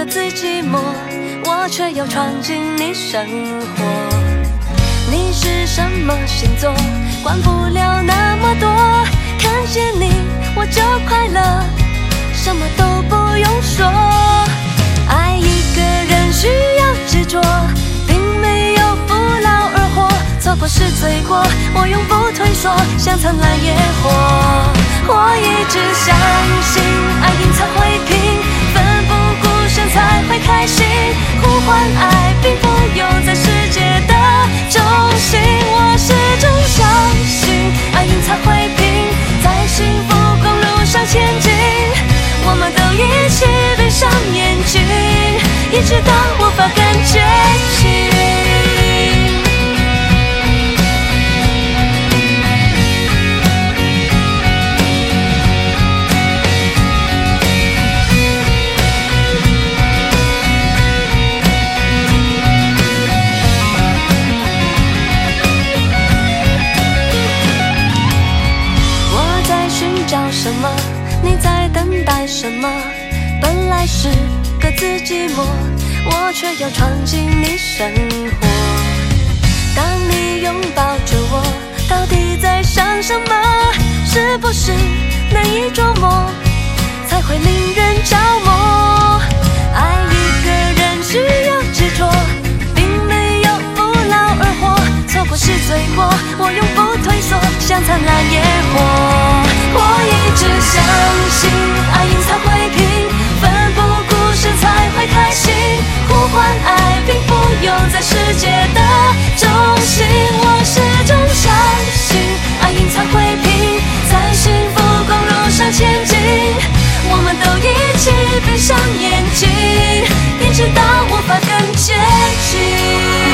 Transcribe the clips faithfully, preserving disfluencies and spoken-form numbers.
自寂寞，我却要闯进你生活。你是什么星座，管不了那么多，看见你我就快乐，什么都不用说。爱一个人需要执着，并没有不劳而获，错过是罪过，我永不退缩，像灿烂野火。我一直相信爱因才会拼，奋不顾身才会开心，呼唤爱并不用在世界的中心。我始终相信爱因才会拼，在幸福公路上前进，我们都一起闭上眼睛，一直到无法更接近。什么？你在等待什么？本来是各自寂寞，我却要闯进你生活。当你拥抱着我，到底在想什么？是不是难以捉摸，才会令人着魔？爱一个人需要执着，并没有不劳而获，错过是罪过，我永不退缩，像灿烂野火。我一直相信爱因才会拼，奋不顾身才会开心，呼唤爱并不用在世界的中心。我始终相信爱因才会拼，在幸福公路上前进，我们都一起闭上眼睛，一直到无法更接近。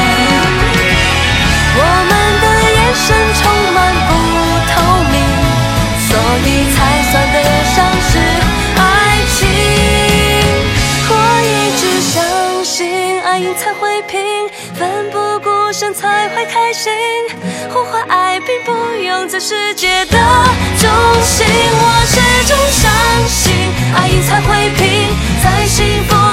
我们的眼神充满不透明，所以才算得上是爱情。我一直相信爱因才会拼，奋不顾身才会开心，呼唤爱并不用在世界的中心。我始终相信爱因才会拼，在幸福